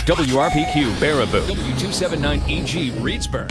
WRPQ Baraboo, W279EG Reedsburg.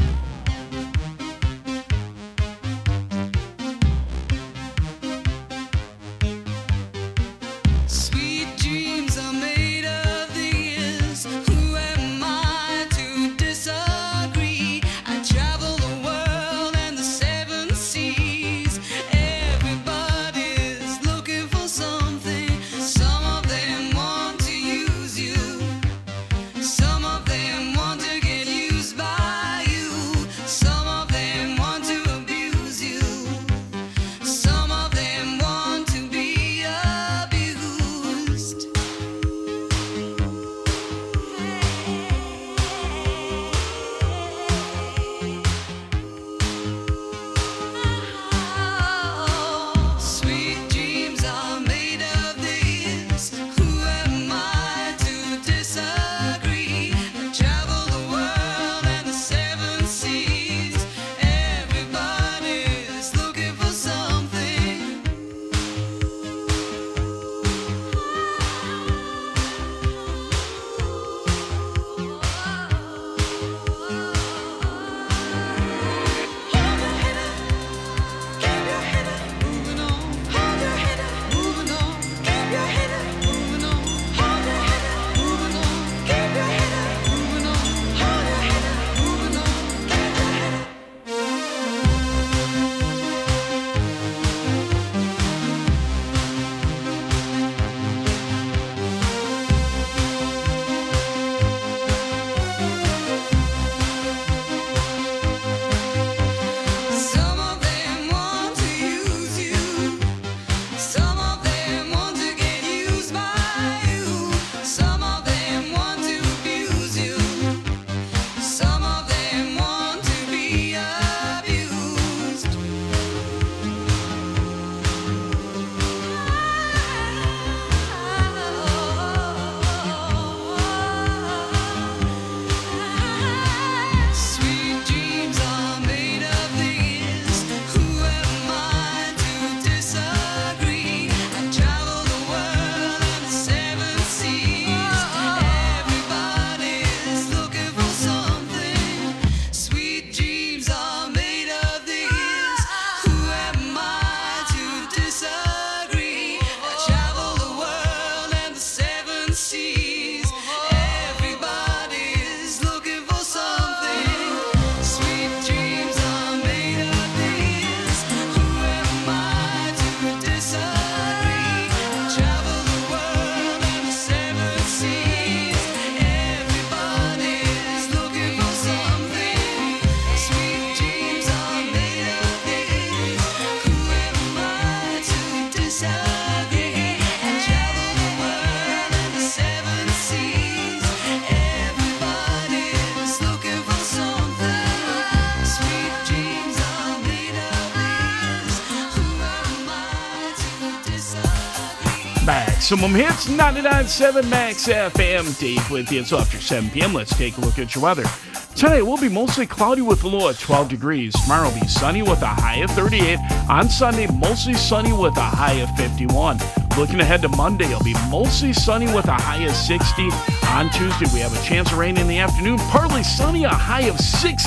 Maximum Hits, 99.7 Max FM. Dave with you. So after 7 p.m., let's take a look at your weather. Tonight will be mostly cloudy with a low of 12 degrees. Tomorrow will be sunny with a high of 38. On Sunday, mostly sunny with a high of 51. Looking ahead to Monday, it'll be mostly sunny with a high of 60. On Tuesday, we have a chance of rain in the afternoon. Partly sunny, a high of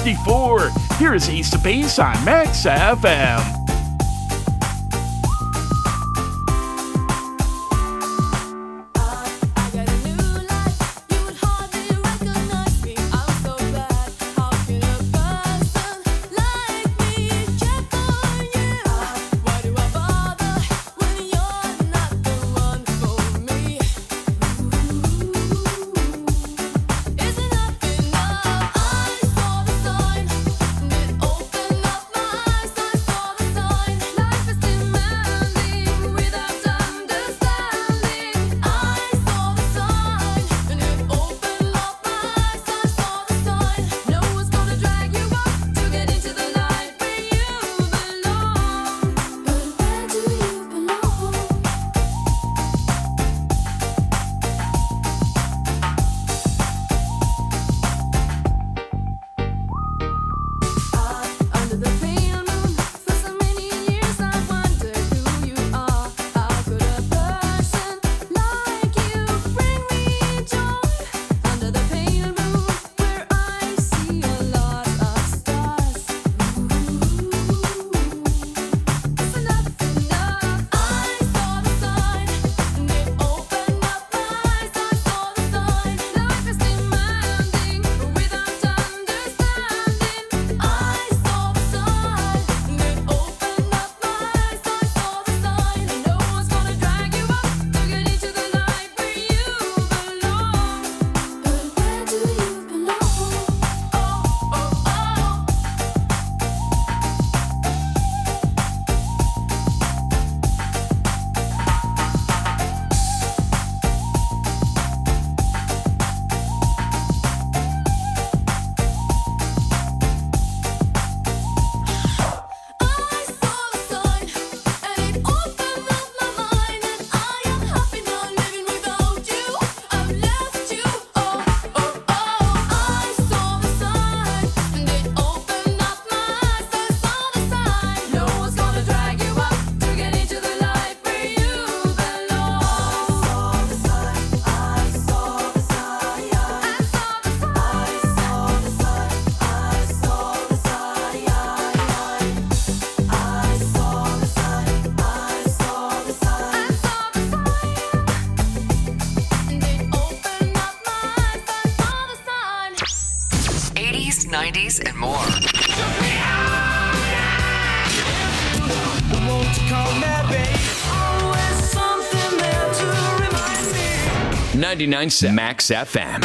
64. Here is Ace of Base on Max FM. Saw the sign, and it opened up my eyes. I saw the 80s, 90s, and more. 99.7 Max FM.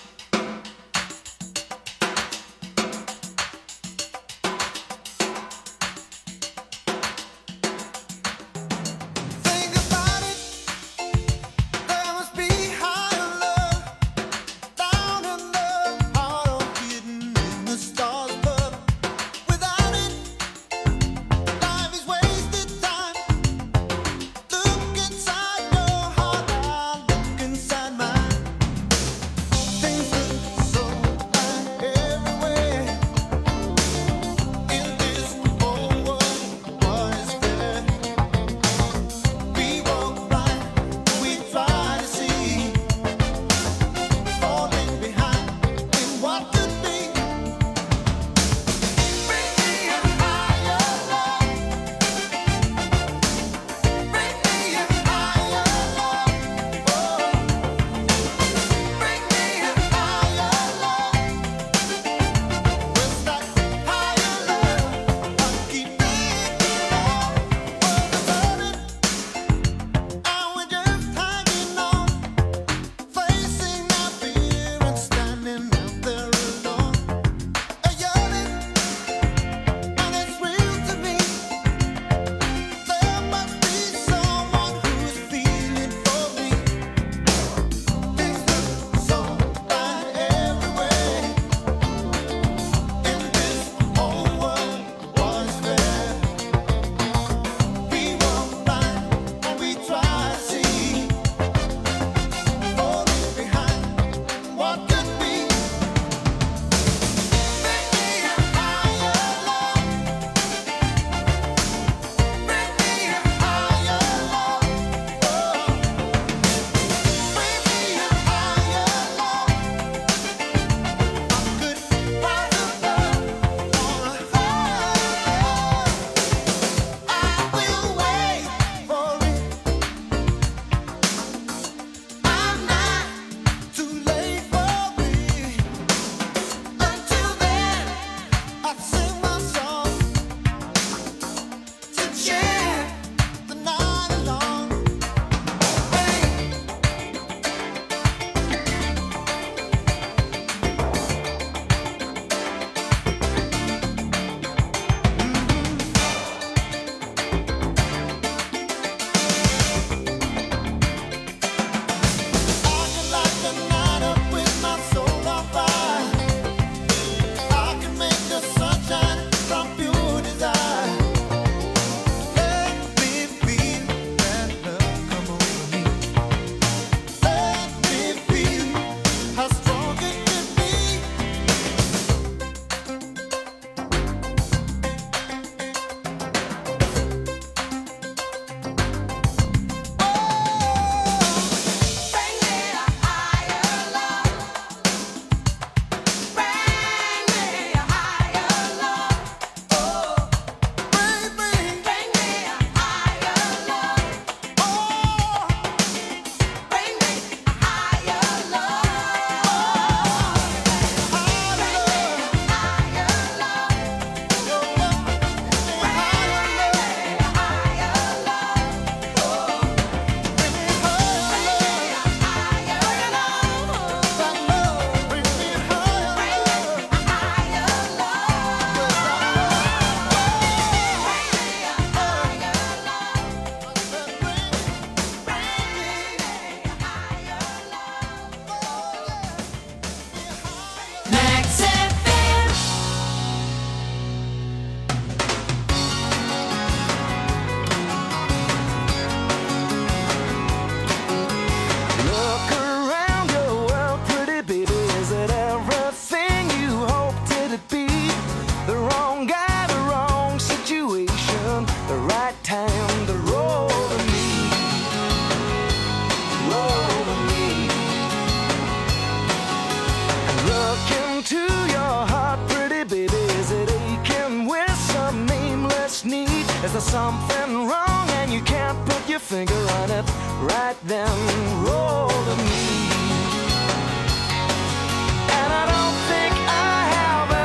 Is there something wrong and you can't put your finger on it? Right then, roll to me. And I don't think I have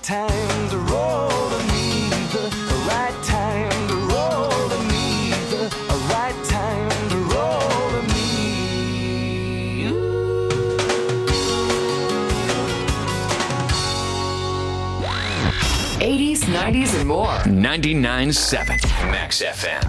time to roll to me, the right time to roll to me, the right time to roll to me. 80s, 90s, and more. 99.7 Max FM.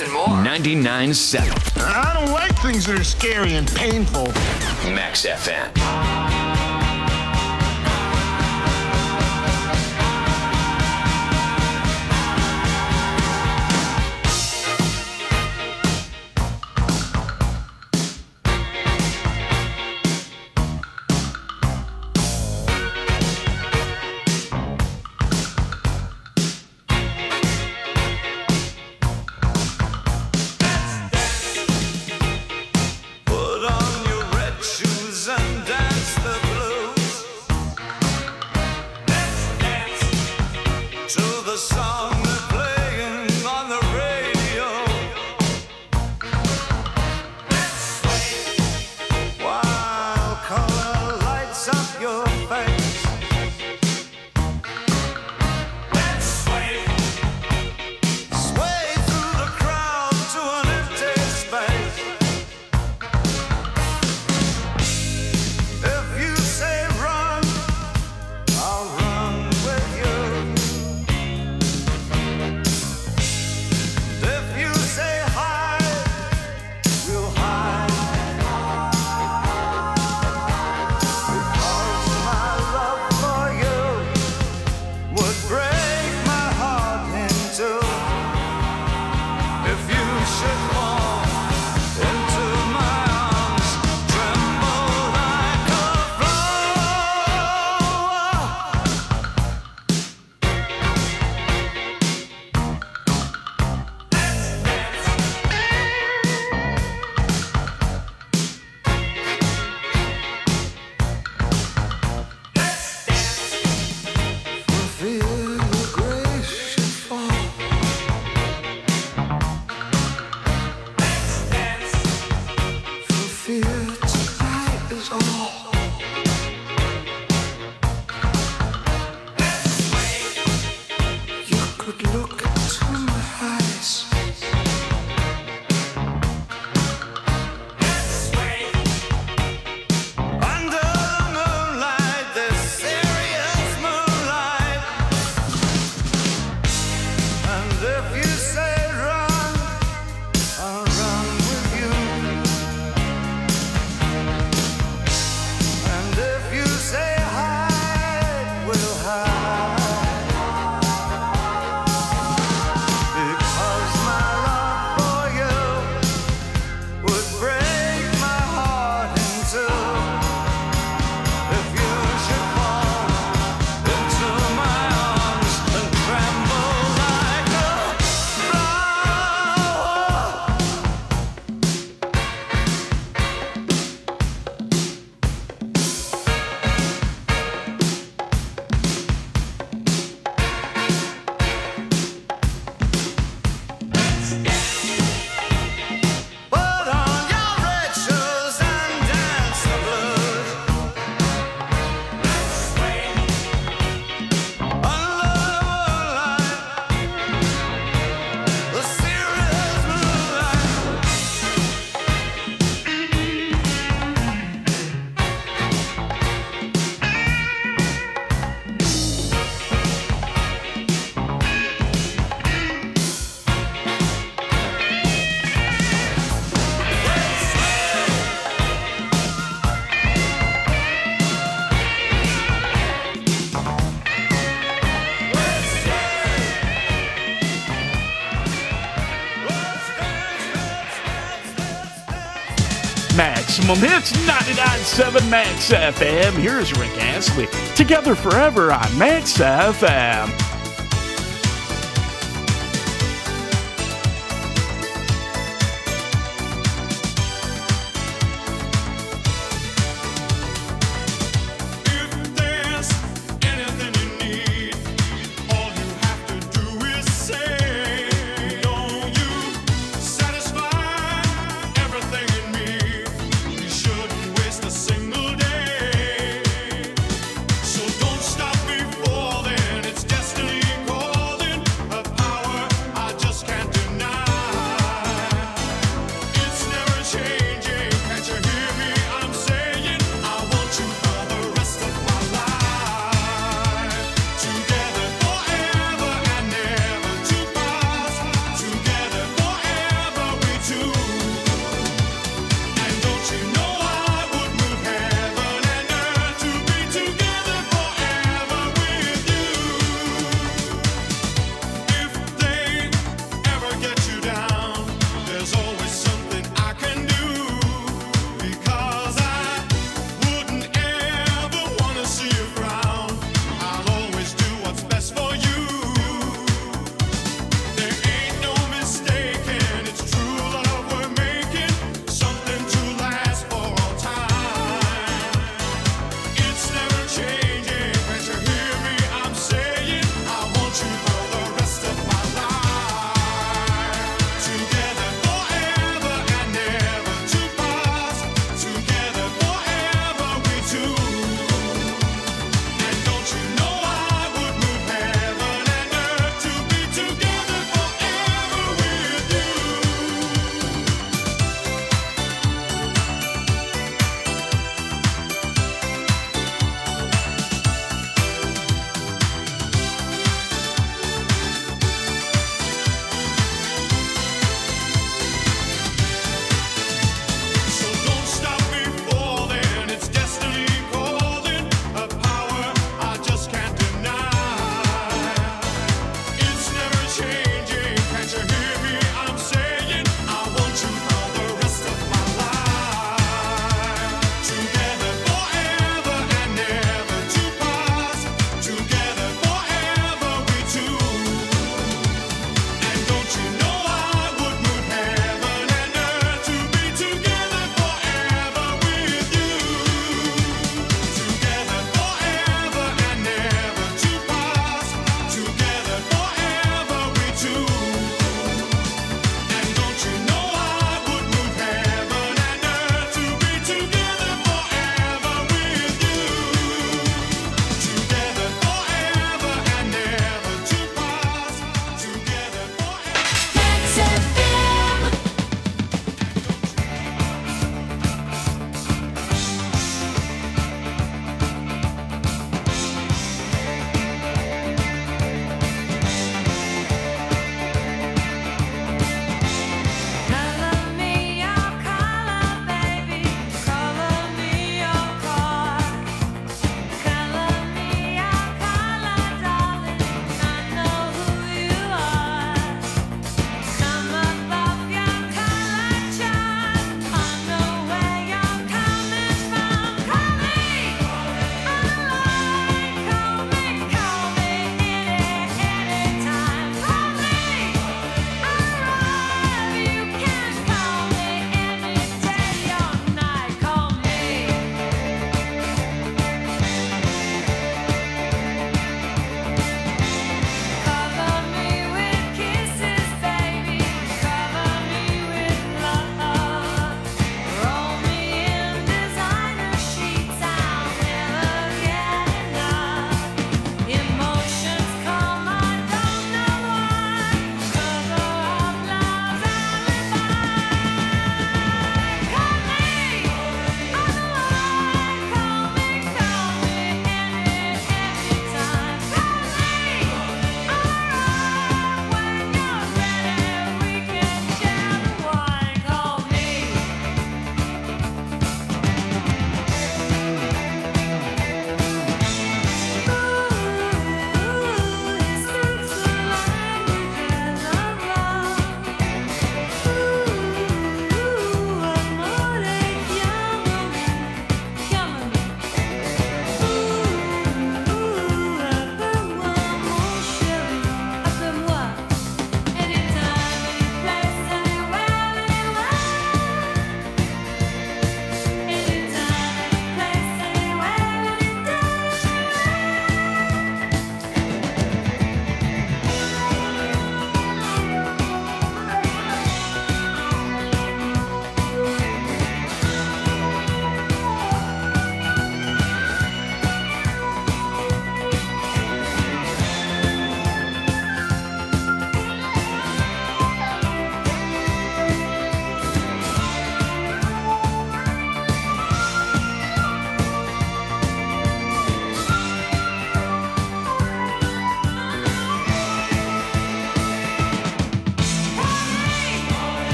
and more. 99.7 I don't like things that are scary and painful. Max FM. Put on your red shoes and dance the blues. Let's dance to the song they're playing on the radio. Let's sway while color lights up your face. Let's sway, sway through the crowd to an empty space. If you say run, I'll run with you. If you say hide, we'll hide. Because my love for you would break my heart in two. If you should fall into my arms, tremble like a flower. For fear your grace should fall. For fear tonight is all. You could look into my eyes. Under the moonlight, this serious moonlight. And if you say run, I'll run with you. And if you say hide, we'll hide. Because my love for you would break my heart in two. If you should fall into my arms and tremble like a flower. Put on your red shoes and dance the blues. Under the moonlight, the serious moonlight. Maximum Hits 99.7 Max FM. Here's Rick Astley. Together Forever on Max FM. If there's anything you need, all you have to do is say, don't you satisfy everything in me? You shouldn't waste a single day. So don't stop before then, it's destiny.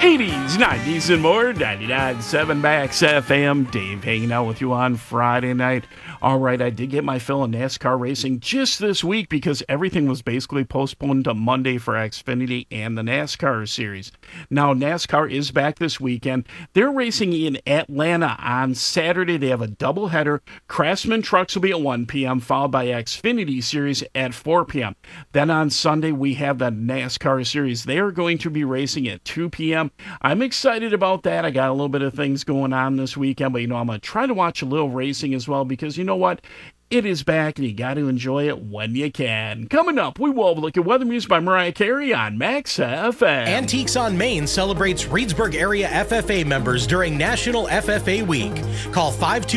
80s, 90s, and more. 99.7 Max FM. Dave hanging out with you on Friday night. All right, I did get my fill of NASCAR racing just this week because everything was basically postponed to Monday for Xfinity and the NASCAR series. Now, NASCAR is back this weekend. They're racing in Atlanta on Saturday. They have a doubleheader. Craftsman Trucks will be at 1 p.m., followed by Xfinity series at 4 p.m. Then on Sunday, we have the NASCAR series. They are going to be racing at 2 p.m. I'm excited about that. I got a little bit of things going on this weekend, but, I'm going to try to watch a little racing as well because, you know what? It is back, and you got to enjoy it when you can. Coming up, we will look at weather music by Mariah Carey on Max FM. Antiques on Main celebrates Reedsburg area FFA members during National FFA Week. Call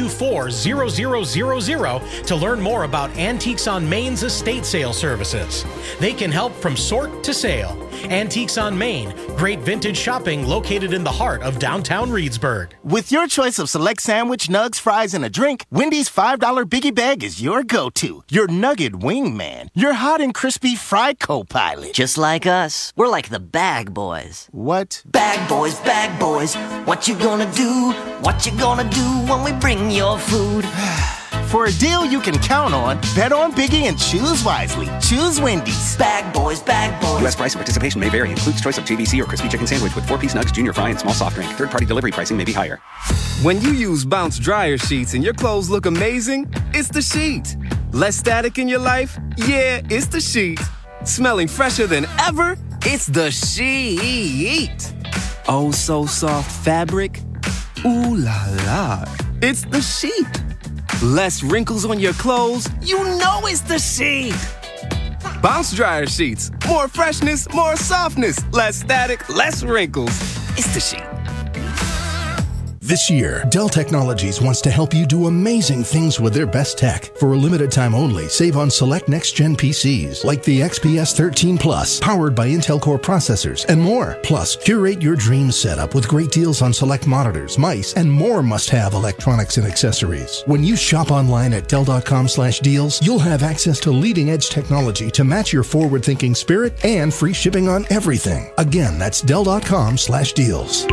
524-0000 to learn more about Antiques on Main's estate sale services. They can help from sort to sale. Antiques on Main, great vintage shopping located in the heart of downtown Reedsburg. With your choice of select sandwich, nugs, fries, and a drink, Wendy's $5 Biggie Bag is your go-to. Your nugget wingman. Your hot and crispy fry co-pilot. Just like us. We're like the Bag Boys. What? Bag Boys, Bag Boys. What you gonna do? What you gonna do when we bring your food? For a deal you can count on, bet on Biggie and choose wisely. Choose Wendy's. Bag Boys, Bag Boys. U.S. price and participation may vary. Includes choice of JVC or crispy chicken sandwich with 4-piece nugs, junior fry, and small soft drink. Third-party delivery pricing may be higher. When you use Bounce dryer sheets and your clothes look amazing, it's the sheet. Less static in your life? Yeah, it's the sheet. Smelling fresher than ever? It's the sheet. Oh, so soft fabric? Ooh la la. It's the sheet. Less wrinkles on your clothes? You know it's the sheet. Bounce dryer sheets. More freshness, more softness. Less static, less wrinkles. It's the sheet. This year, Dell Technologies wants to help you do amazing things with their best tech. For a limited time only, save on select next-gen PCs like the XPS 13 Plus, powered by Intel Core processors, and more. Plus, curate your dream setup with great deals on select monitors, mice, and more must-have electronics and accessories. When you shop online at Dell.com/deals, you'll have access to leading-edge technology to match your forward-thinking spirit and free shipping on everything. Again, that's Dell.com/deals.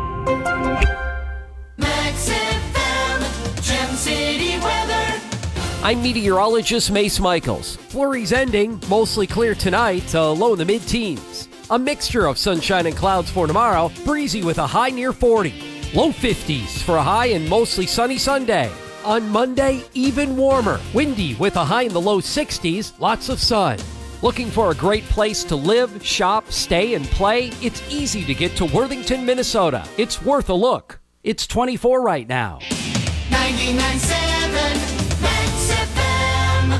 I'm meteorologist Mace Michaels. Flurries ending, mostly clear tonight, low in the mid-teens. A mixture of sunshine and clouds for tomorrow, breezy with a high near 40. Low 50s for a high and mostly sunny Sunday. On Monday, even warmer, windy with a high in the low 60s, lots of sun. Looking for a great place to live, shop, stay, and play? It's easy to get to Worthington, Minnesota. It's worth a look. It's 24 right now. 99.7 Max FM.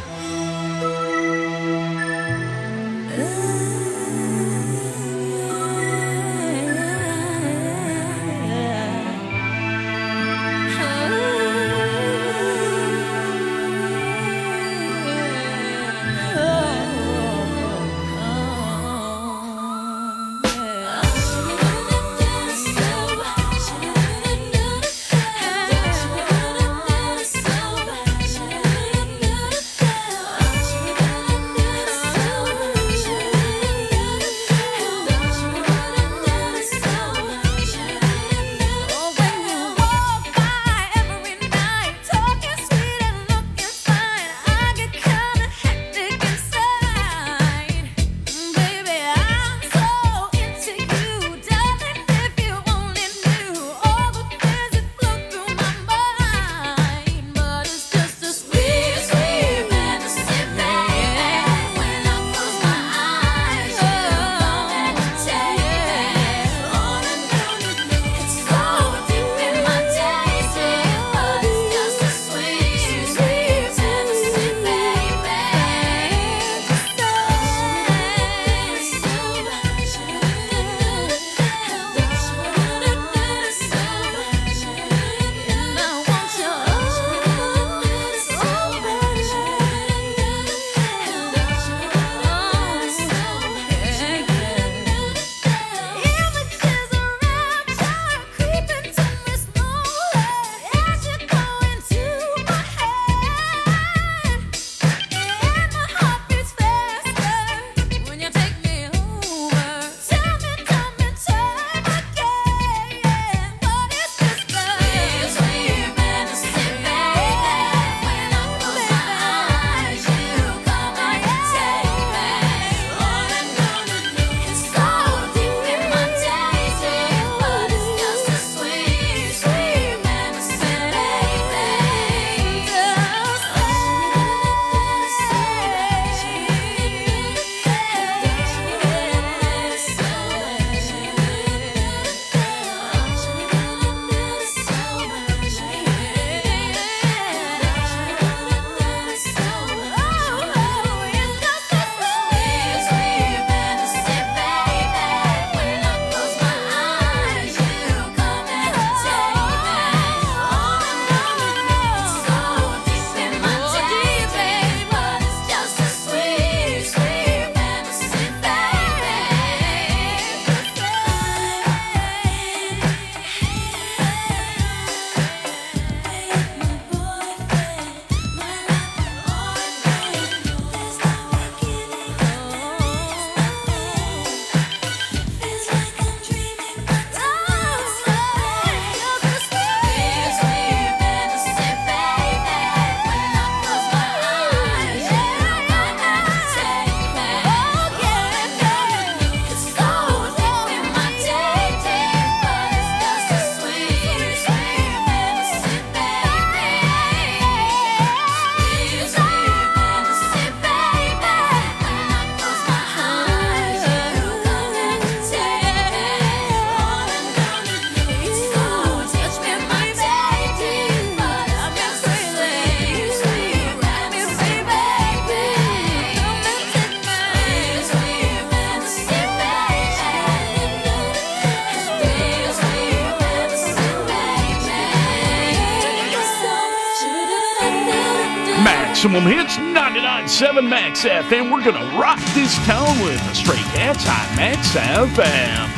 Maximum Hits 99.7 Max FM. We're going to rock this town with the Stray Cats on Max FM.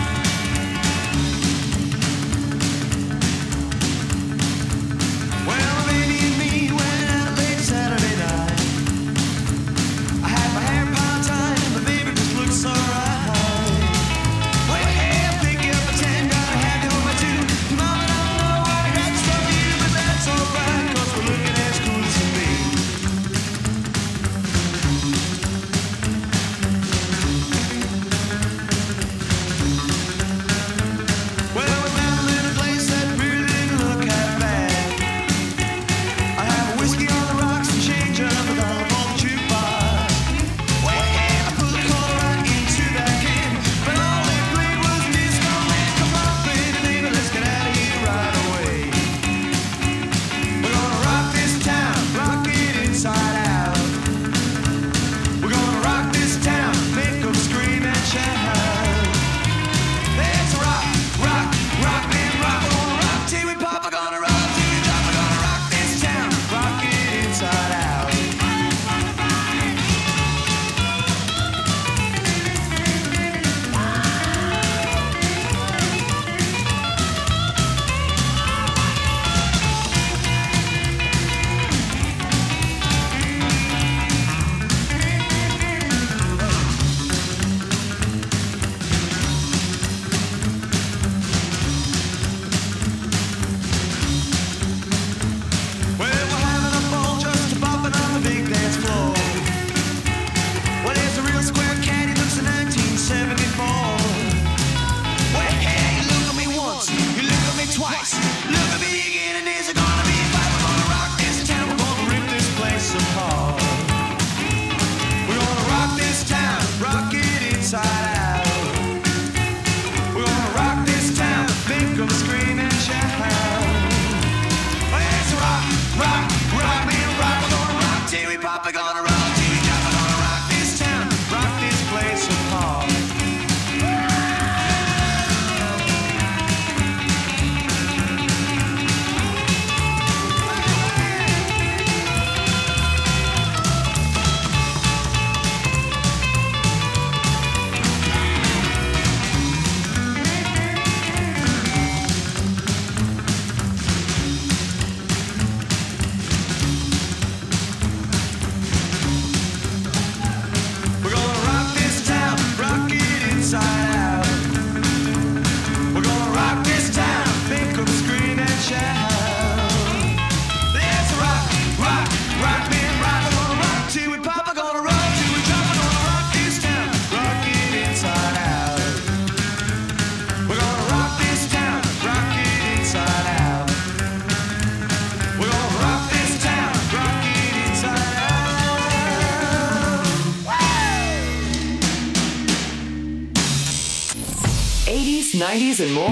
And more.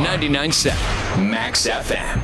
99.7 Max FM.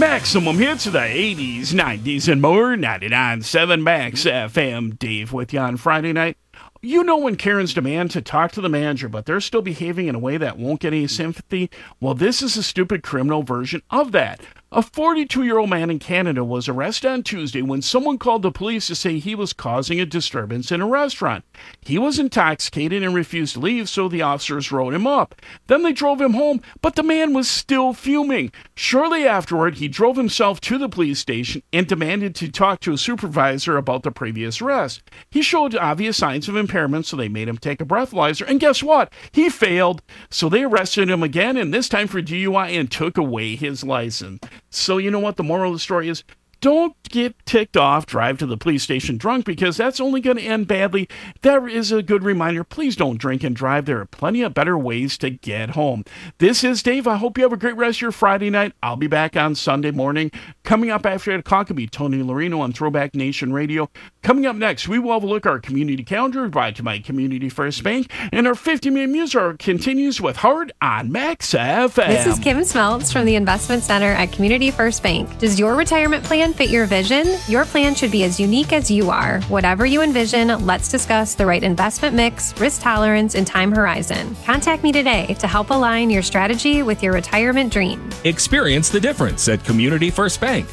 Maximum hits of the 80s, 90s, and more. 99.7 Max FM. Dave with you on Friday night. You know when Karens demand to talk to the manager, but they're still behaving in a way that won't get any sympathy? Well, this is a stupid criminal version of that. A 42-year-old man in Canada was arrested on Tuesday when someone called the police to say he was causing a disturbance in a restaurant. He was intoxicated and refused to leave, so the officers wrote him up. Then they drove him home, but the man was still fuming. Shortly afterward, he drove himself to the police station and demanded to talk to a supervisor about the previous arrest. He showed obvious signs of impairment, so they made him take a breathalyzer, and guess what? He failed. So they arrested him again, and this time for DUI, and took away his license. So you know what the moral of the story is? Don't get ticked off, drive to the police station drunk, because that's only going to end badly. That is a good reminder. Please don't drink and drive. There are plenty of better ways to get home. This is Dave. I hope you have a great rest of your Friday night. I'll be back on Sunday morning. Coming up after 8 o'clock will be Tony Lorino on Throwback Nation Radio. Coming up next, we will have a look at our community calendar brought to my Community First Bank. And our 50-minute music hour continues with Hard on Max FM. This is Kim Smeltz from the Investment Center at Community First Bank. Does your retirement plan fit your vision? Your plan should be as unique as you are. Whatever you envision, let's discuss the right investment mix, risk tolerance, and time horizon. Contact me today to help align your strategy with your retirement dream. Experience the difference at Community First Bank.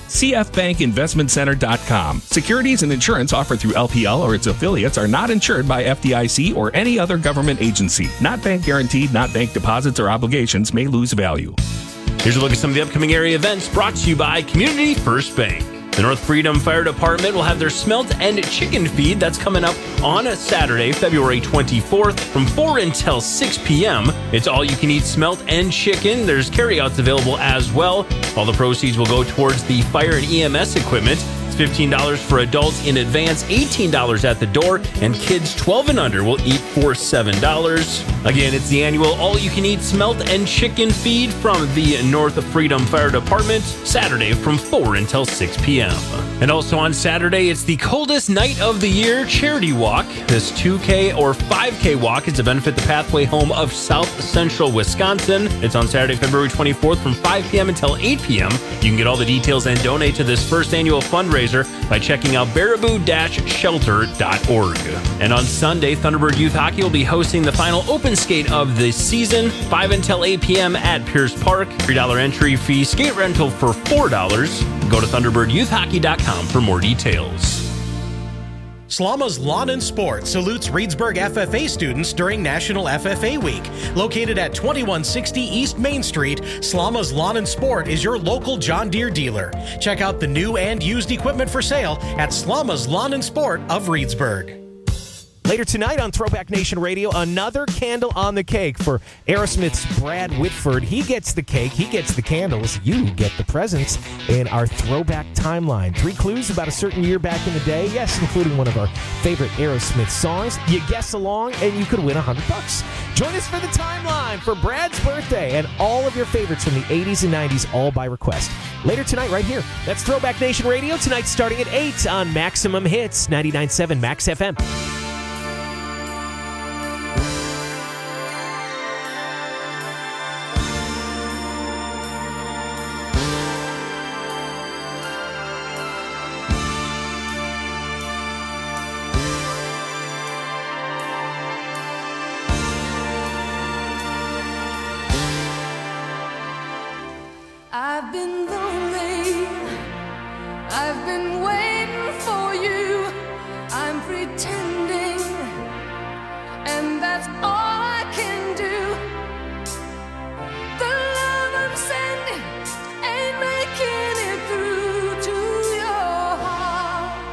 CFBankInvestmentCenter.com. Securities and insurance offered through LPL or its affiliates are not insured by FDIC or any other government agency. Not bank guaranteed, not bank deposits or obligations may lose value. Here's a look at some of the upcoming area events brought to you by Community First Bank. The North Freedom Fire Department will have their smelt and chicken feed. That's coming up on Saturday, February 24th from 4 until 6 p.m. It's all you can eat smelt and chicken. There's carryouts available as well. All the proceeds will go towards the fire and EMS equipment. $15 for adults in advance, $18 at the door, and kids 12 and under will eat for $7. Again, it's the annual all-you-can-eat smelt and chicken feed from the North Freedom Fire Department, Saturday from 4 until 6 p.m. And also on Saturday, it's the coldest night of the year charity walk. This 2K or 5K walk is to benefit the Pathway Home of South Central Wisconsin. It's on Saturday, February 24th from 5 p.m. until 8 p.m. You can get all the details and donate to this first annual fundraiser by checking out baraboo-shelter.org. And on Sunday, Thunderbird Youth Hockey will be hosting the final open skate of the season, 5 until 8 p.m. at Pierce Park. $3 entry fee, skate rental for $4. Go to thunderbirdyouthhockey.com for more details. Slama's Lawn and Sport salutes Reedsburg FFA students during National FFA Week. Located at 2160 East Main Street, Slama's Lawn and Sport is your local John Deere dealer. Check out the new and used equipment for sale at Slama's Lawn and Sport of Reedsburg. Later tonight on Throwback Nation Radio, another candle on the cake for Aerosmith's Brad Whitford. He gets the cake, he gets the candles, you get the presents in our Throwback Timeline. 3 clues about a certain year back in the day, yes, including one of our favorite Aerosmith songs. You guess along and you could win $100. Join us for the timeline for Brad's birthday and all of your favorites from the 80s and 90s, all by request. Later tonight right here. That's Throwback Nation Radio, tonight starting at 8 on Maximum Hits, 99.7 Max FM. I've been lonely, I've been waiting for you, I'm pretending, and that's all I can do. The love I'm sending ain't making it through to your heart.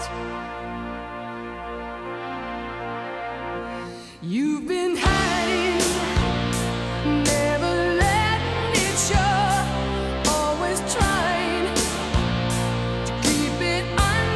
You've been hiding, never letting it show. Always trying to keep it under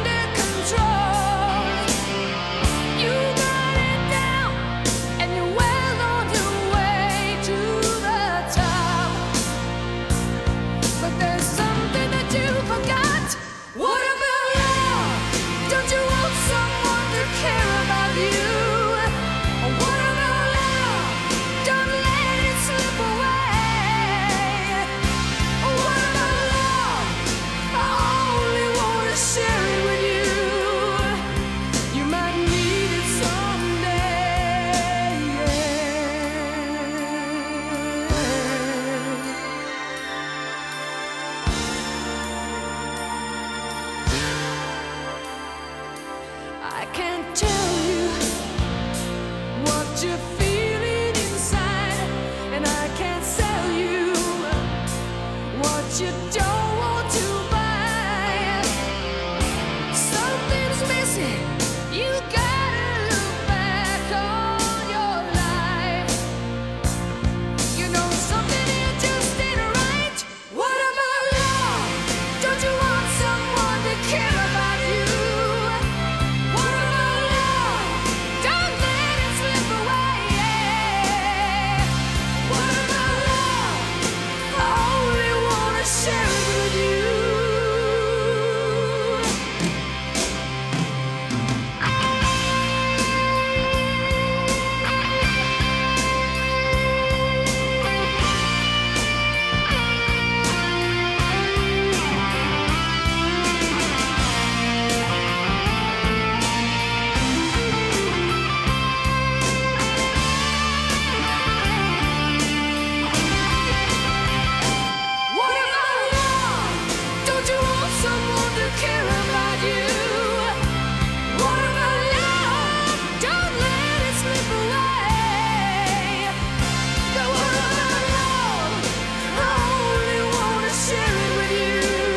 I can't tell you what you're feeling inside, and I can't sell you what you don't want to buy. Something's missing. You gotta look back on your life. You know something here just ain't right. What about love? Don't you want someone to care about you? What about love? Don't let it slip away. What about love? I only wanna share it with you. What about love? Don't you want someone to care about you? What about love? Don't let it slip away. But what about love? I only wanna share it with you.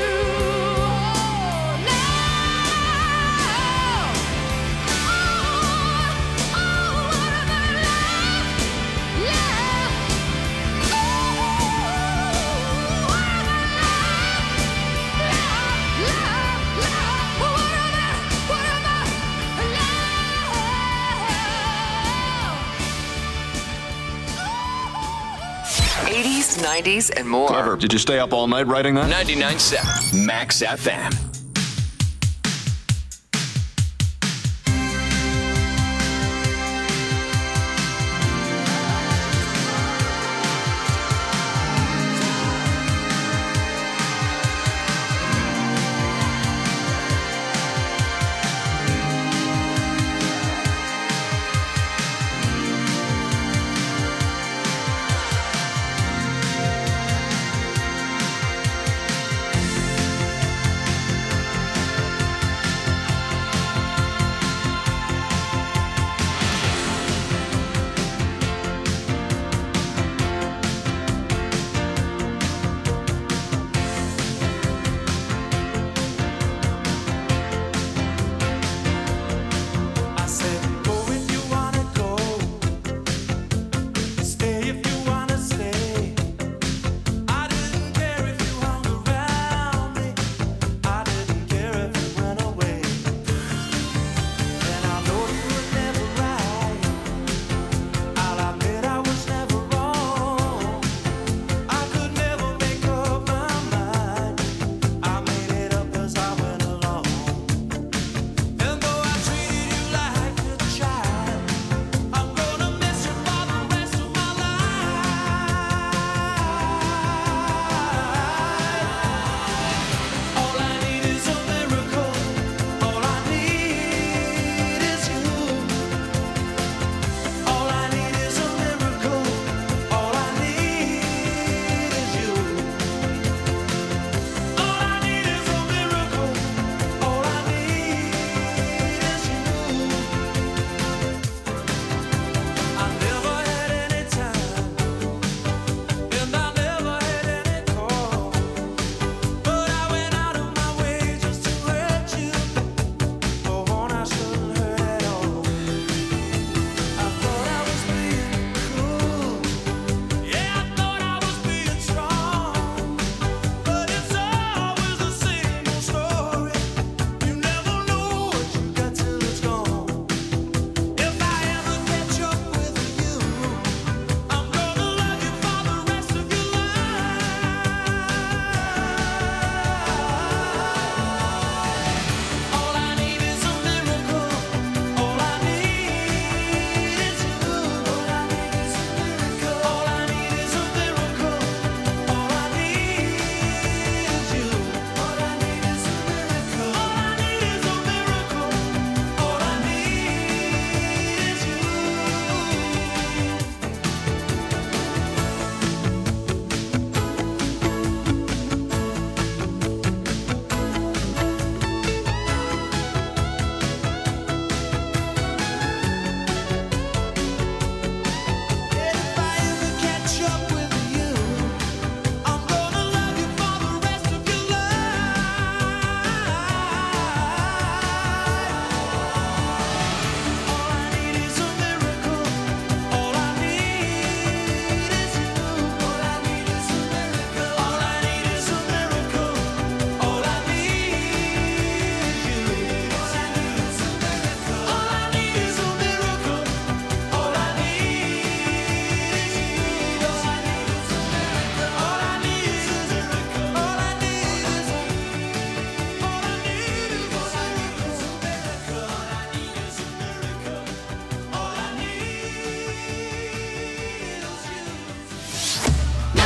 '80s, '90s, and more. Clever. Did you stay up all night writing that? 99.7 Max FM.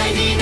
99